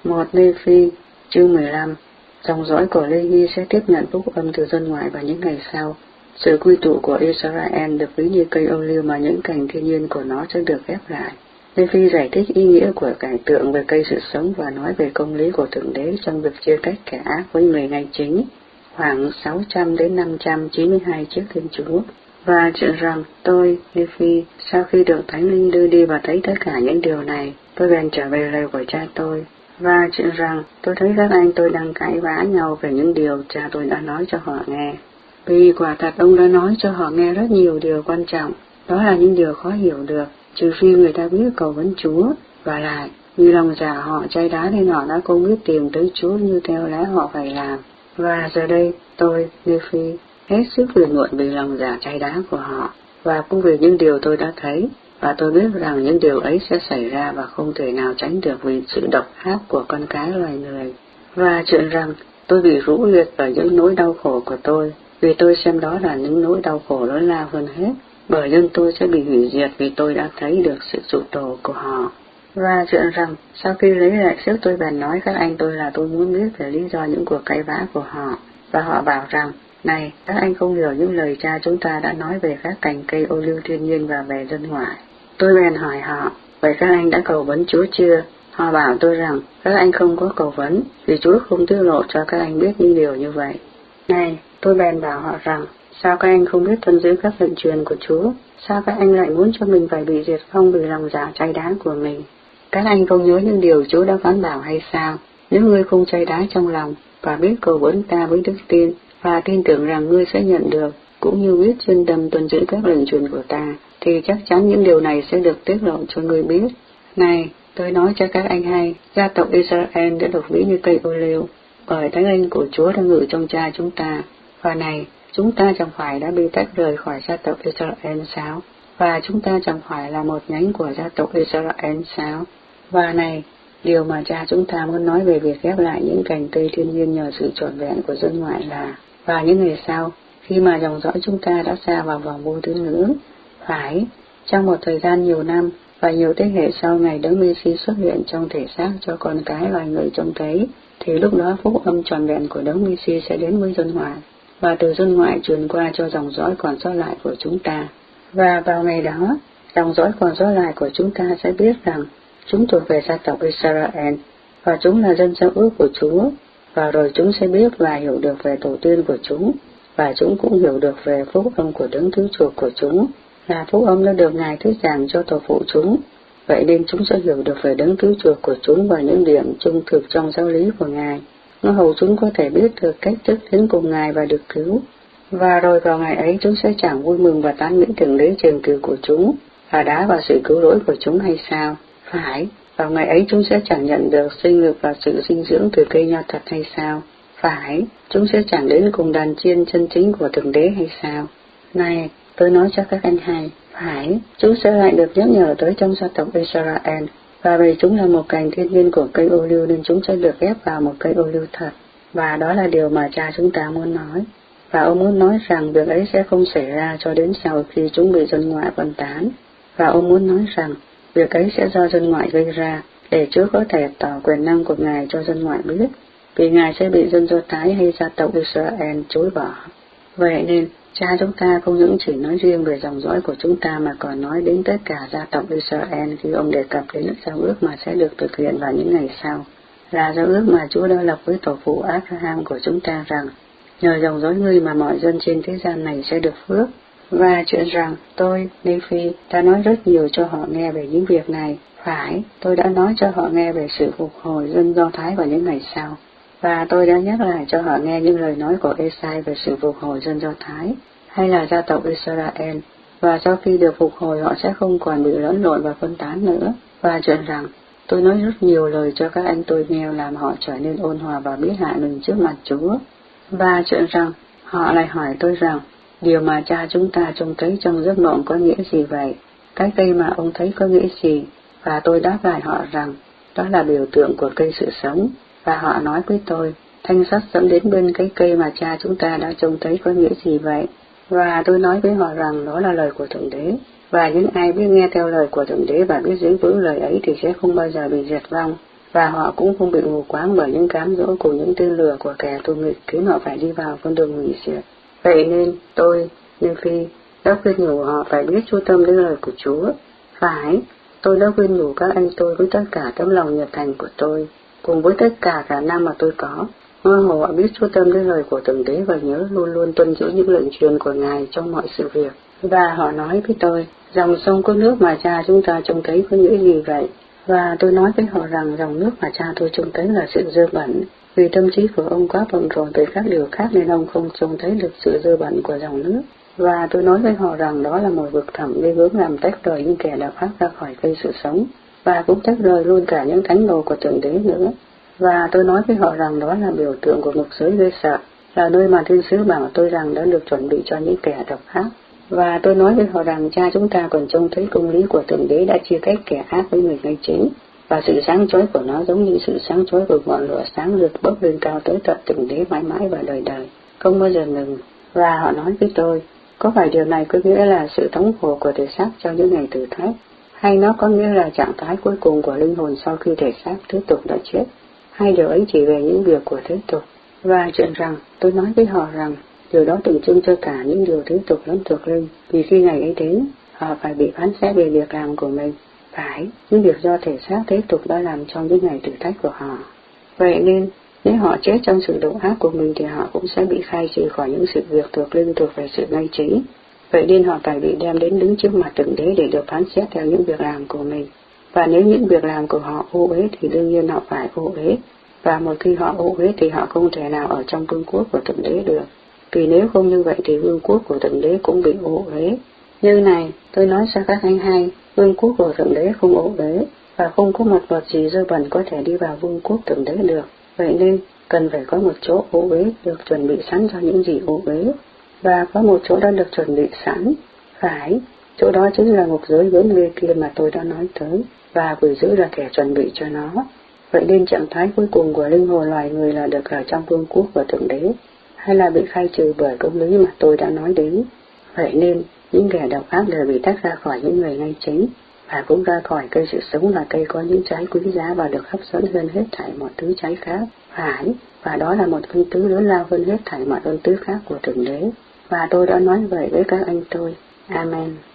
1 Lê-phi chương 15. Dòng dõi của Lê-hi sẽ tiếp nhận phúc âm từ dân ngoại vào những ngày sau. Sự quy tụ của Israel được ví như cây ô liu mà những cành thiên nhiên của nó sẽ được ghép lại. Lê-phi giải thích ý nghĩa của cảnh tượng về cây sự sống và nói về công lý của Thượng Đế trong việc chia cách kẻ ác với người ngay chính, khoảng 600 đến 592 trước Thiên Chúa. Và chuyện rằng tôi, Lê-phi, sau khi được Thánh Linh đưa đi và thấy tất cả những điều này, tôi bèn trở về lời của cha tôi. Và chuyện rằng tôi thấy các anh tôi đang cãi vã nhau về những điều cha tôi đã nói cho họ nghe. Vì quả thật ông đã nói cho họ nghe rất nhiều điều quan trọng, đó là những điều khó hiểu được, trừ phi người ta biết cầu vấn Chúa. Và lại, vì lòng dạ họ chai đá nên họ đã không biết tìm tới Chúa như theo lẽ họ phải làm. Và giờ đây, tôi, Lê-phi, hết sức phiền muộn vì lòng dạ chai đá của họ, và cũng vì những điều tôi đã thấy, và tôi biết rằng những điều ấy sẽ xảy ra và không thể nào tránh được vì sự độc ác của con cái loài người. Và chuyện rằng tôi bị rũ liệt ở những nỗi đau khổ của tôi, vì tôi xem đó là những nỗi đau khổ lớn lao hơn hết, bởi dân tôi sẽ bị hủy diệt vì tôi đã thấy được sự sụp đổ của họ. Và chuyện rằng sau khi lấy lại sức tôi bèn nói các anh tôi là tôi muốn biết về lý do những cuộc cãi vã của họ, và họ bảo rằng, này, các anh không hiểu những lời cha chúng ta đã nói về các cành cây ô liu thiên nhiên và về dân ngoại. Tôi bèn hỏi họ, vậy các anh đã cầu vấn Chúa chưa? Họ bảo tôi rằng, các anh không có cầu vấn, vì Chúa không tiết lộ cho các anh biết những điều như vậy. Này, tôi bèn bảo họ rằng, sao các anh không biết tuân giữ các lệnh truyền của Chúa? Sao các anh lại muốn cho mình phải bị diệt vong vì lòng dạ chai đá của mình? Các anh không nhớ những điều Chúa đã phán bảo hay sao? Nếu ngươi không chai đá trong lòng, và biết cầu vấn ta với đức tin, và tin tưởng rằng ngươi sẽ nhận được, cũng như biết chuyên tâm tuân giữ các lệnh truyền của ta, thì chắc chắn những điều này sẽ được tiết lộ cho ngươi biết. Này, tôi nói cho các anh hay, gia tộc Israel đã được ví như cây ô liu, bởi Thánh Linh của Chúa đang ngự trong cha chúng ta. Và này, chúng ta chẳng phải đã bị tách rời khỏi gia tộc Israel sao? Và chúng ta chẳng phải là một nhánh của gia tộc Israel sao? Và này, điều mà cha chúng ta muốn nói về việc ghép lại những cành cây thiên nhiên nhờ sự trọn vẹn của dân ngoại là, và những ngày sau, khi mà dòng dõi chúng ta đã xa vào vòng vô tín ngưỡng, phải, trong một thời gian nhiều năm, và nhiều thế hệ sau ngày Đấng Mêsi xuất hiện trong thể xác cho con cái loài người trông thấy, thì lúc đó phúc âm trọn vẹn của Đấng Mêsi sẽ đến với dân ngoại, và từ dân ngoại truyền qua cho dòng dõi còn sót lại của chúng ta. Và vào ngày đó, dòng dõi còn sót lại của chúng ta sẽ biết rằng chúng thuộc về gia tộc Israel, và chúng là dân giao ước của Chúa, và rồi chúng sẽ biết và hiểu được về tổ tiên của chúng, và chúng cũng hiểu được về phúc âm của Đấng Cứu Chuộc của chúng, là phúc âm đã được Ngài thuyết giảng cho tổ phụ chúng. Vậy nên chúng sẽ hiểu được về Đấng Cứu Chuộc của chúng và những điểm trung thực trong giáo lý của Ngài. Nó hầu chúng có thể biết được cách thức đến cùng Ngài và được cứu. Và rồi vào ngày ấy chúng sẽ chẳng vui mừng và tán miễn Thượng Đế trường cửu của chúng, và đá vào sự cứu rỗi của chúng hay sao? Phải, vào ngày ấy chúng sẽ chẳng nhận được sinh lực và sự dinh dưỡng từ cây nho thật hay sao? Phải, chúng sẽ chẳng đến cùng đàn chiên chân chính của Thượng Đế hay sao? Này, tôi nói cho các anh hay, phải, chúng sẽ lại được nhắc nhở tới trong gia tộc Israel, và vì chúng là một cành thiên nhiên của cây ô liu nên chúng sẽ được ghép vào một cây ô liu thật, và đó là điều mà cha chúng ta muốn nói. Và ông muốn nói rằng việc ấy sẽ không xảy ra cho đến sau khi chúng bị dân ngoại phân tán, và ông muốn nói rằng việc ấy sẽ do dân ngoại gây ra, để Chúa có thể tỏ quyền năng của Ngài cho dân ngoại biết, vì Ngài sẽ bị dân Do Thái hay gia tộc Israel chối bỏ. Vậy nên, cha chúng ta không những chỉ nói riêng về dòng dõi của chúng ta mà còn nói đến tất cả gia tộc Israel khi ông đề cập đến giao ước mà sẽ được thực hiện vào những ngày sau, là giao ước mà Chúa đã lập với tổ phụ Abraham của chúng ta rằng, nhờ dòng dõi ngươi mà mọi dân trên thế gian này sẽ được phước. Và chuyện rằng tôi, Lê-phi, đã nói rất nhiều cho họ nghe về những việc này. Phải, tôi đã nói cho họ nghe về sự phục hồi dân Do Thái vào những ngày sau. Và tôi đã nhắc lại cho họ nghe những lời nói của Ê-sai về sự phục hồi dân Do Thái, hay là gia tộc Israel. Và sau khi được phục hồi họ sẽ không còn bị lẫn lộn và phân tán nữa. Và chuyện rằng tôi nói rất nhiều lời cho các anh tôi nghe làm họ trở nên ôn hòa và biết hạ mình trước mặt Chúa. Và chuyện rằng họ lại hỏi tôi rằng, điều mà cha chúng ta trông thấy trong giấc mộng có nghĩa gì vậy? Cái cây mà ông thấy có nghĩa gì? Và tôi đáp lại họ rằng, đó là biểu tượng của cây sự sống. Và họ nói với tôi, thanh sắt dẫn đến bên cái cây mà cha chúng ta đã trông thấy có nghĩa gì vậy? Và tôi nói với họ rằng đó là lời của Thượng Đế. Và những ai biết nghe theo lời của Thượng Đế và biết giữ vững lời ấy thì sẽ không bao giờ bị diệt vong. và họ cũng không bị mù quáng bởi những cám dỗ cùng những tên lừa của kẻ thù nghịch khiến họ phải đi vào con đường hủy diệt. Vậy nên tôi, Nephi, đã khuyên nhủ họ phải biết chú tâm đến lời của Chúa. Phải, tôi đã khuyên nhủ các anh tôi với tất cả tấm lòng nhiệt thành của tôi, cùng với tất cả khả năng mà tôi có. Mơ hồ họ biết chú tâm đến lời của Thượng Đế và nhớ luôn luôn tuân giữ những lệnh truyền của Ngài trong mọi sự việc. Và họ nói với tôi, dòng sông có nước mà cha chúng ta trông thấy có nghĩa gì vậy? Và tôi nói với họ rằng dòng nước mà cha tôi trông thấy là sự dơ bẩn, vì tâm trí của ông quá bận rộn về các điều khác nên ông không trông thấy được sự dơ bẩn của dòng nước. Và tôi nói với họ rằng đó là một vực thẳm đi hướng làm tách rời những kẻ đạo ác ra khỏi cây sự sống, và cũng tách rời luôn cả những thánh đồ của Thượng Đế nữa. Và tôi nói với họ rằng đó là biểu tượng của ngục giới ghê sợ, là nơi mà thiên sứ bảo tôi rằng đã được chuẩn bị cho những kẻ độc ác. Và tôi nói với họ rằng cha chúng ta còn trông thấy công lý của Thượng Đế đã chia cách kẻ ác với người ngay chính, và sự sáng chói của nó giống như sự sáng chói của ngọn lửa sáng rực bốc lên cao tới tận Thượng Đế mãi mãi và đời đời, không bao giờ ngừng. Và họ nói với tôi, có phải điều này có nghĩa là sự thống khổ của thể xác trong những ngày thử thách, hay nó có nghĩa là trạng thái cuối cùng của linh hồn sau khi thể xác thế tục đã chết, hay điều ấy chỉ về những việc của thế tục? Và chuyện rằng tôi nói với họ rằng điều đó tượng trưng cho cả những điều thế tục lẫn thuộc linh, vì khi ngày ấy đến, họ phải bị phán xét về việc làm của mình, phải những việc do thể xác thế tục đã làm trong những ngày thử thách của họ. Vậy nên, nếu họ chết trong sự độc ác của mình thì họ cũng sẽ bị khai trừ khỏi những sự việc thuộc linh thuộc về sự ngay chính. Vậy nên họ phải bị đem đến đứng trước mặt Thượng Đế để được phán xét theo những việc làm của mình. Và nếu những việc làm của họ ô uế thì đương nhiên họ phải ô uế. Và một khi họ ô uế thì họ không thể nào ở trong vương quốc của Thượng Đế được. Vì nếu không như vậy thì vương quốc của Thượng Đế cũng bị ô uế. Như này, tôi nói cho các anh hay, vương quốc của Thượng Đế không ô uế, và không có một vật gì dơ bẩn có thể đi vào vương quốc Thượng Đế được. Vậy nên, cần phải có một chỗ ô uế được chuẩn bị sẵn cho những gì ô uế, và có một chỗ đã được chuẩn bị sẵn. Phải, chỗ đó chính là ngục giới gớm ghê kia mà tôi đã nói tới, và quỷ dữ là kẻ chuẩn bị cho nó. Vậy nên trạng thái cuối cùng của linh hồn loài người là được ở trong vương quốc của Thượng Đế, hay là bị khai trừ bởi công lý mà tôi đã nói đến. Vậy nên, những kẻ độc ác đều bị tách ra khỏi những người ngay chính, và cũng ra khỏi cây sự sống là cây có những trái quý giá và được hấp dẫn hơn hết thảy mọi thứ trái khác. Phải, và đó là một ân tứ lớn lao hơn hết thảy mọi ân tứ khác của Thượng Đế. Và tôi đã nói vậy với các anh tôi. Amen.